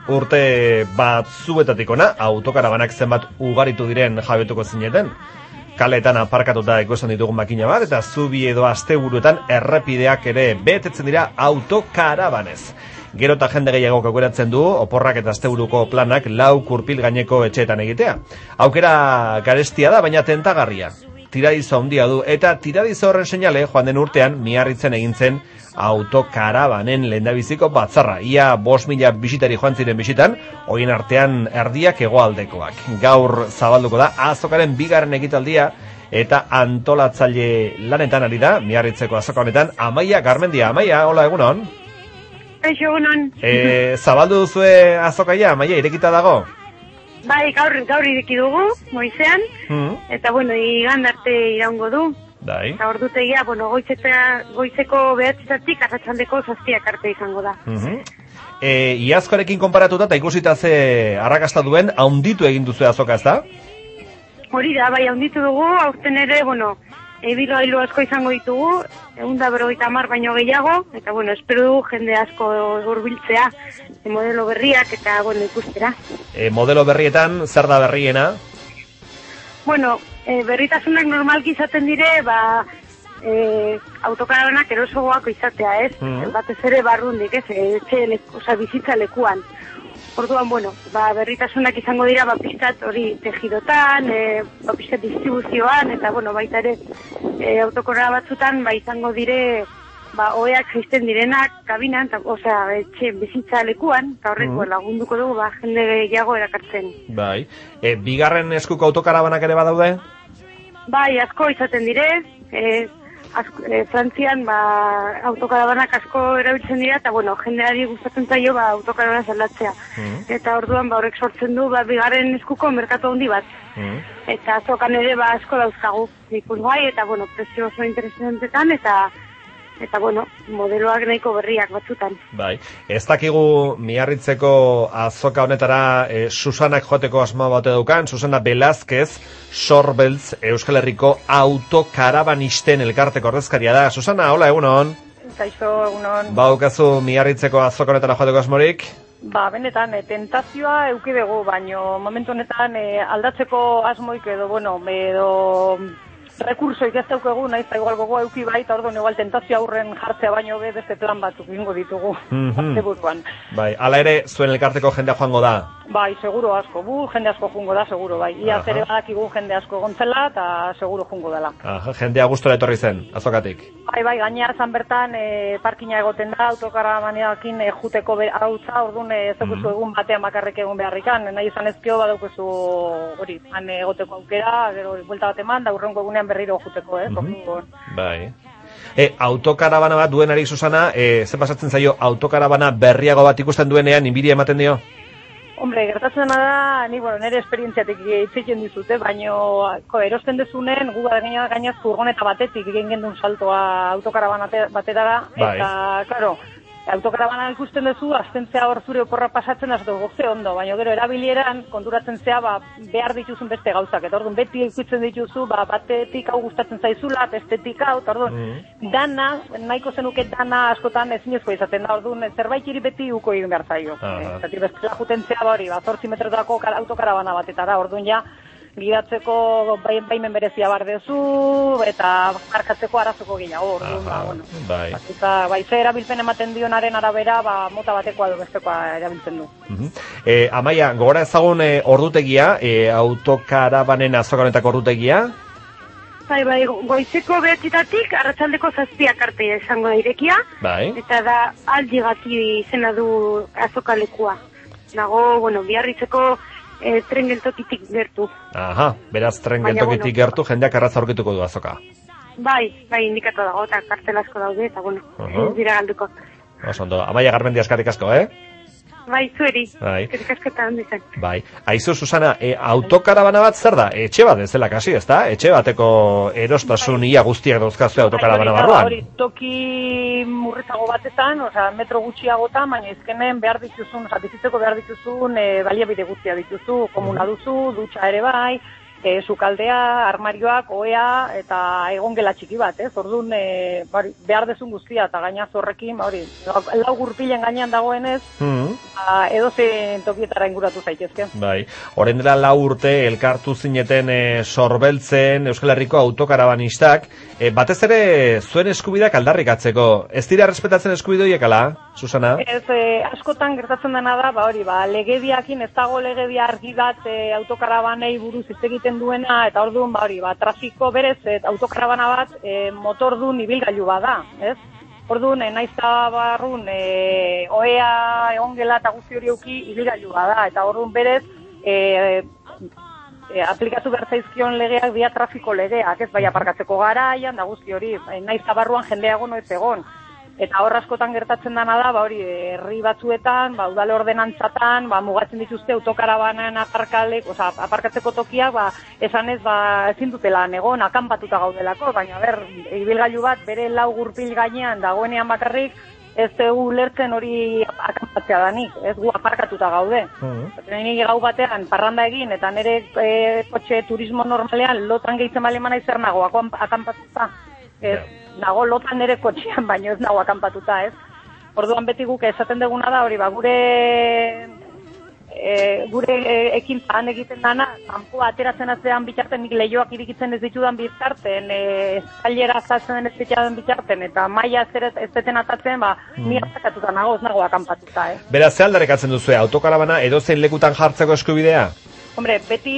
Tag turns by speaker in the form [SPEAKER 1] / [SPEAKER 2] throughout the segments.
[SPEAKER 1] urte bat zuetatik ona, autokarabanak zenbat ugaritu diren jabetuko zineten. Kaleetan aparkatuta ikusten ditugun makina bat, eta zubi edo asteburuetan errepideak ere betetzen dira autokarabanez. Gero eta jende gehiagok aukeratzen du, oporrak eta asteburuko planak lau kurpil gaineko etxeetan egitea. Aukera garestia da, baina tentagarria. Tiradizo handia du, eta tiradizo horren seinale, joan den urtean, Miarritzen egin zen autokarabanen lehendabiziko batzarra. Ia 5.000 bisitari joan ziren bisitan, horien artean erdiak hegoaldekoak. Gaur zabalduko da azokaren bigarren ekitaldia, eta antolatzaile lanetan ari da, Miarritzeko azoka honetan, Amaia Garmendia. Amaia, hola, egunon?
[SPEAKER 2] Kaixo, egunon.
[SPEAKER 1] Zabaldu duzue azokaia, Amaia, irekita dago?
[SPEAKER 2] Bai, gaur ireki dugu, goizean, eta bueno, igande arte iraungo du.
[SPEAKER 1] Bai.
[SPEAKER 2] Eta ordutegia, bueno, goizeko 9:00 arratsaldeko 7:00 arte izango da.
[SPEAKER 1] Iazkoarekin konparatuta eta ikusita ze arrakasta duen, haunditu egin duzu azoka, ezta?
[SPEAKER 2] Hori da, bai, haunditu dugu, aurten ere, bueno, bilgailu asko izango ditugu, 150 baino gehiago, eta bueno, espero dugu jende asko hurbiltzea, modelo berriak eta, bueno, ikustera.
[SPEAKER 1] Modelo berrietan, zer da berriena?
[SPEAKER 2] Bueno, berritasunak normalki izaten dire, autokarabanak erosoagoak izatea, ez? Batez ere barrundik, ez? Bizitza lekuan. Orduan, bueno, berritasunak izango dira, pizkat hori tejidotan, pizkat distribuzioan, eta, bueno, baita ere, autokorra batzutan, izango dire, oeak jaisten direnak kabinan, etxe bizitza lekuan, eta horreko lagunduko dugu, jende gehiago erakartzen.
[SPEAKER 1] Bai. Bigarren eskuko autokarabanak ere badaude?
[SPEAKER 2] Bai, asko izaten dire, Frantzian autokarabanak asko erabiltzen dira, eta bueno, jendeari gustatzen zaio autokarabana aldatzea. Eta orduan horrek sortzen du bigarren eskuko merkatu handi bat. Eta azokan ere asko dauzkagu. Ikus bai, eta bueno, prezio oso interesantetan, eta bueno, modeloak nahiko berriak batzutan.
[SPEAKER 1] Bai, ez dakigu Miarritzeko azoka honetara Susanak joateko asmoa bate daukan, Susana Velázquez, Sorbeltz, Euskal Herriko autokarabanisten elkarteko ordezkaria da. Susana, hola, egunon?
[SPEAKER 3] Kaixo, egunon.
[SPEAKER 1] Baukazu Miarritzeko azoka honetara joateko asmorik?
[SPEAKER 3] Benetan, tentazioa eduki dugu, baino momentu honetan aldatzeko asmoik edo rekursoik ez daukegu, nahiz da igual gogoa euki bai, eta orduan igual tentazio aurren jartzea baino beste plan batzuk ingo ditugu. Buruan.
[SPEAKER 1] Bai, ala ere, zuen elkarteko jendea joango da?
[SPEAKER 3] Bai, seguro asko, jende asko jungo da, seguro, bai. Ia zere badakigu jende asko gontzela, eta seguro jungo dela.
[SPEAKER 1] Jendea gustora etorri zen, azokatik?
[SPEAKER 3] Bai, gainera zan bertan parkina egoten da, autokarabanarekin juteko hautza, orduan ez daukuzu egun batean bakarrik egun beharrikan, nahi izan ezkio badaukuzu hori, han egoteko aukera, gero buelta bat eman, da urrengo egunean berriro juteko,
[SPEAKER 1] Bai. Autokarabana bat duenari, Susana, ze pasatzen zaio autokarabana berriago bat ikusten duenean, inbidia ematen dio?
[SPEAKER 3] Hombre, gertatzen da, nire esperientziatik itzeiten dizute, baino erosten dezunen, gu gainaz furgoneta batetik egin gendun saltoa autokarabana batetara, eta, klaro, autokarabana ikusten duzu, aztentzea hor zure oporra pasatzen, ez dugu ze ondo, baina gero erabilieran konturatzen zea behar dituzun beste gauzak, eta orduan beti ikusten dituzu, batetik hau gustatzen zaizula, bestetik hau, eta orduan dana, nahiko zenuke dana askotan ezinezko izaten da, orduan zerbait iri beti uko egin behar zaio. Zati bestela juten zea hori, 8 metrotako autokarabana batetara, orduan ja, gidatzeko baimen berezia bar dezu, eta markatzeko arazoko gehiago, orduan, bai, ze erabilpen ematen dionaren arabera, mota batekoa edo bestekoa erabiltzen du.
[SPEAKER 1] Amaia, gogora ezagun ordutegia, autokarabanen azoka honetako ordutegia?
[SPEAKER 2] Bai, goizeko 9:00 arratsaldeko 7:00 arte izango da irekia, eta da aldigati izena du azokalekua. Nago, Biarritzeko tren geltokitik gertu.
[SPEAKER 1] Beraz, tren geltokitik gertu, jendeak arratza aurkituko du azoka.
[SPEAKER 2] Bai, indikatu dago, eta kartel asko daude, eta ez dira galduko.
[SPEAKER 1] Osondo, Amaia Garmendia eskarik asko,
[SPEAKER 2] Bai, zueri, eskarik asko eta handi zen.
[SPEAKER 1] Bai, aizu, Susana, autokarabana bat zer da? Etxe bat ez dela kasi, ez da? Etxe bateko erostasun ia guztiak dauzkazue autokarabana barruan.
[SPEAKER 3] Hori, toki murretago batetan, metro gutxiagotan, baina izkenen behar dituzun, bizitzeko behar dituzun, baliabide guztia dituzu, komuna duzu, dutxa ere bai, sukaldea, armarioak, ohea eta egongela txiki bat, Orduan behar dezun guztia eta gainaz horrekin, lau gurpilen gainean dagoenez, edozein tokietara inguratu zaitezke.
[SPEAKER 1] Bai, orain dela 4 urte elkartu zineten sorbeltzen Euskal Herriko autokarabanistak, batez ere zuen eskubideak aldarrikatzeko. Ez dira errespetatzen eskubide horiek ala, Susana?
[SPEAKER 3] Ez, askotan gertatzen dena da, legediakin ez dago legedia argi bat autokarabanei buruz hitz egiten duena, eta orduan, trafiko berez, autokarabana bat motordun ibilgailu bada, ez? Orduan, naizta barrun, ohea, egongela eta guzti hori euki ibilgailu bada, eta orduan berez, aplikatu behar zaizkion legeak dia trafiko legeak, ez bai aparkatzeko garaian, da guzti hori, naizta barruan jendeago noiz egon. Eta hor askotan gertatzen dena da, herri batzuetan, udal ordenantzatan, mugatzen dituzte autokarabanen aparkatzeko tokiak, esan ez, ezin dutela egon, akanpatuta gaudelako, baina ibilgailu bat bere 4 gurpil gainean dagoenean bakarrik, ez dugu lertzen hori akanpatzea danik, ez gu aparkatuta gaude. Nik gau batean parranda egin, eta nire kotxe turismo normalean lotan gehitzen balemana izer nago, akanpatuta. Nago lotan nire kotxean, baino ez nago akanpatuta, ez? Orduan beti guk esaten duguna da, gure ekintzan egiten dana, kanpoa ateratzen atzean bitarten, nik lehioak irikitzen ez ditudan bitarten, eskailera azaltzen ez ditudan bitarten, eta maia ez deten atatzen, ni atzakatuta nago, ez nago akanpatuta, ez?
[SPEAKER 1] Beraz, ze aldarrikatzen duzu, autokarabana edozein lekutan jartzeko eskubidea?
[SPEAKER 3] Hombre, beti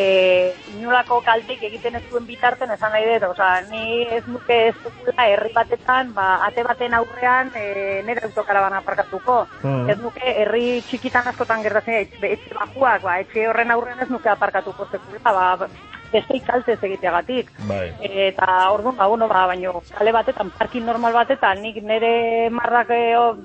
[SPEAKER 3] inolako kaltik egiten ez duen bitarten esan nahi dut, ni ez nuke ez dukula herri batetan, ate baten aurrean nire autokarabana aparkatuko. Ez nuke herri txikitan askotan gertatzen, etxe bajuak, etxe horren aurrean ez nuke aparkatuko sekula, beste kaltez egiteagatik. Eta orduan, baino kale batetan, parkin normal batetan, nik nire marrak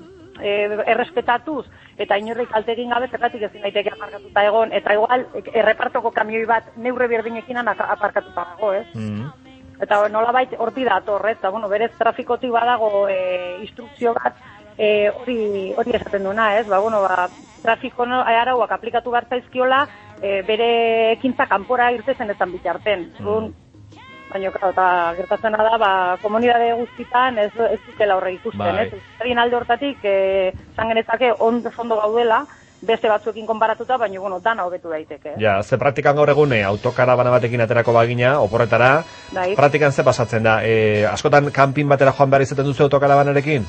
[SPEAKER 3] errespetatuz, eta inorrik kalte egin gabe zergatik ezin daiteke aparkatuta egon, eta igual errepartoko kamioi bat neurre berdinekin aparkatuta dago, ez? Eta nolabait horti dator, eta berez trafikotik badago instrukzio bat hori esaten duna, ez? Trafiko arauak aplikatu behar zaizkiola bere ekintza kanpora irtezen ezan bitarten. Baina, eta gertatzen da, komunidade guztitan ez dutela horre ikusten, ez? Euskadien alde hortatik, zan genezake, ondo gaudela, beste batzuekin konparatuta, baina, dana hobetu daiteke.
[SPEAKER 1] Ja, ze praktikan gaur egun, autokarabana batekin aterako bagina, oporretara, praktikan ze pasatzen da? Askotan kanpin batera joan behar izaten duzu autokarabanarekin?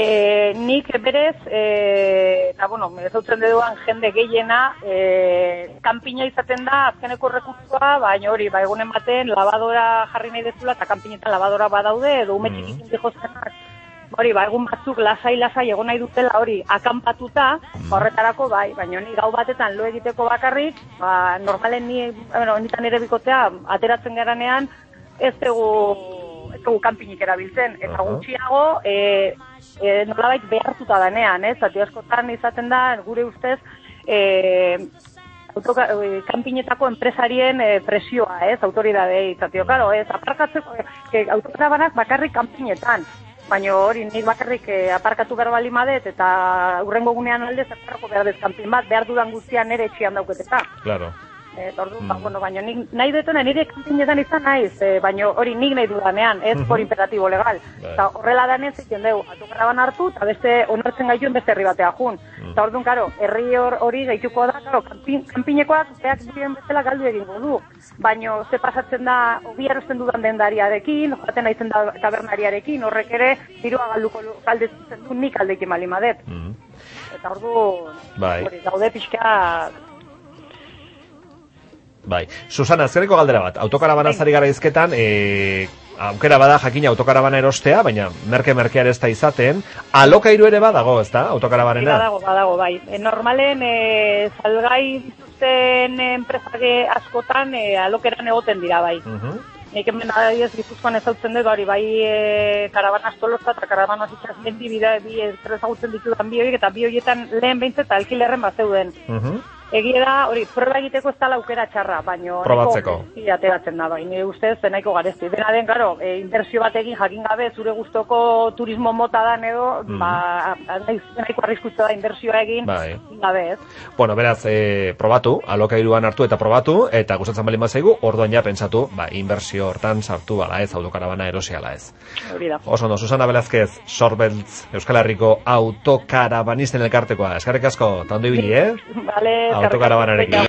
[SPEAKER 3] Nik berez, eta, ezautzen duan jende gehiena, kanpina izaten da, azkeneko rekursua, baina hori, egunen baten, labadora jarri nahi dezula, eta kanpinetan labadora badaude, edo ume txikikin dihozkenak, egun batzuk lasai egon nahi dutela hori akanpatuta, horretarako baina ni gau batetan lo egiteko bakarrik, normalen nitan ere bikotea ateratzen garanean ez dugu kanpinik erabiltzen, eta gutxiago nolabait behartuta danean, zati askotan izaten da gure ustez kanpinetako enpresarien presioa, autoridadei, zatio, karo, aparkatzeko autokarabanak bakarrik kanpinetan. Baina hori nik bakarrik aparkatu behar bali madet eta urrengo gunean aldez aparko behar dezkanpin bat, behar dudan guztian nire etxian dauketeta.
[SPEAKER 1] Claro.
[SPEAKER 3] Baina nik nahi dutena nire kanpinetan izan naiz, baina hori nik nahi dudanean, ez por imperatibo legal. Eta horrela danez egiten dugu, autokaraban hartu eta beste onartzen gaituen beste herri batea jun. Eta orduan, karo, herri hori gaituko da, karo, kanpinekoak beak diren bezala galdu egingo du. Baina ze pasatzen da, obi erosten dudan dendariarekin, joaten naizen da tabernariarekin, horrek ere, dirua galduko galdetzen du nik aldekin malimadet. Eta orduan, hori, daude pixka...
[SPEAKER 1] Bai, Susana, azkeneko galdera bat, autokarabana zari gara izketan, aukera bada jakina autokarabana erostea, baina merke-merkear ez da izaten, alokairu ere badago, ez da, autokarabanena?
[SPEAKER 3] Badago, bai. Normalen, salgai dituzten enpresake askotan alokeran egoten dira, bai. Nik hemen adibidez Gipuzkoan ezautzen dut, bai karabana Tolosa eta karabana Itxasmendi bi ezagutzen ditudan bi horiek, eta bi horietan lehen behintzet alkilerren bat zeuden. Egia da, hori, proba egiteko ez da aukera txarra, baina...
[SPEAKER 1] Probatzeko.
[SPEAKER 3] Ateratzen da, nire ustez, nahiko garesti. Dena den, claro, inbertsio batekin jakin gabe, zure gustoko turismo mota dan edo, nahiko arriskutza da inbertsioa egin, gabe ez.
[SPEAKER 1] Bueno, beraz, probatu, alokairuan hartu eta probatu, eta gustatzen bali mazaigu, orduan ja pentsatu, inbertsio hortan sartu ala ez, autokarabana erosi ala ez. Oso ondo, Susana Velázquez, Sorbeltz, Euskal Herriko autokarabanisten elkartekoa. Eskerrik asko, eta ondo ibili,
[SPEAKER 3] Vale,
[SPEAKER 1] autokarabanarekin.